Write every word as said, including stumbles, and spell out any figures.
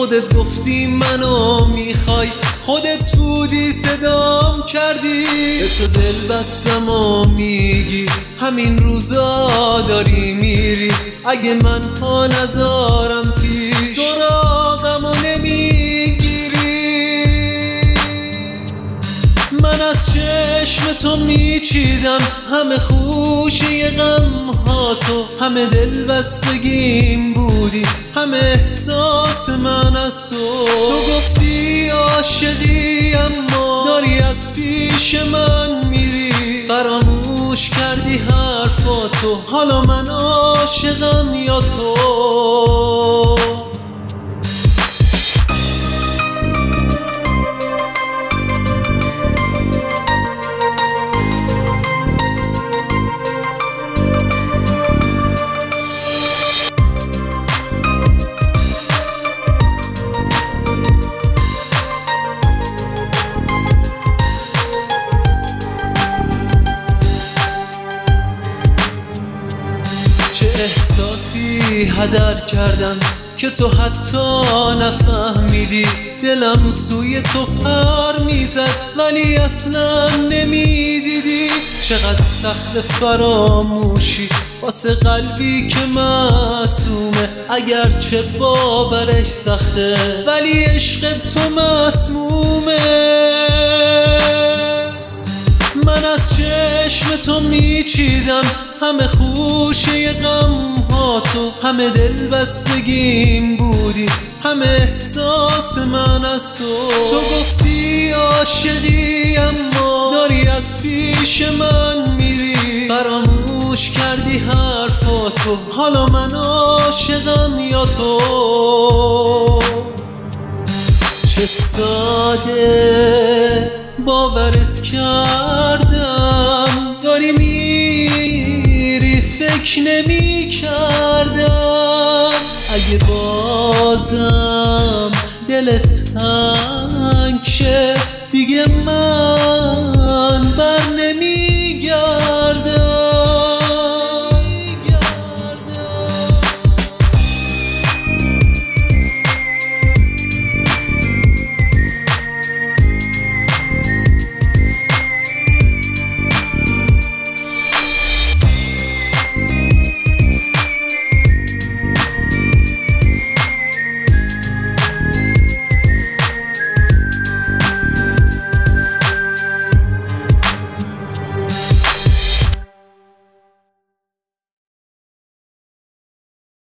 خودت گفتی منو میخوای، خودت بودی صدام کردی، به تو دل بستم و میگی همین روزا داری میری. اگه من پا نذارم پیش سراغمو نمیگیری. من از چشم تو میچیدم همه خوشه غم ها تو، همه دل بستگیم بودی، همه احساس من از تو. تو گفتی عاشقی اما داری از پیش من میری، فراموش کردی حرفاتو، حالا من عاشقم یا تو. چه احساسی هدر کردم که تو حتی نفهمیدی، دلم سوی تو پر میزد ولی اصلا نمیدیدی. چقدر سخت فراموشی واسه قلبی که معصومه، اگرچه باورش سخته ولی عشق تو مسمومه. من از چشم تو میچیدم همه خوشه غم ها تو، همه دل بستگیم بودی، همه احساس من از تو. تو گفتی عاشقی اما داری از پیش من میری، فراموش کردی حرفاتو، حالا من عاشقم یا تو. چه ساده باورت کردم داری میری، فکر نمی کردم اگه بازم دلت تنگ شه دیگه من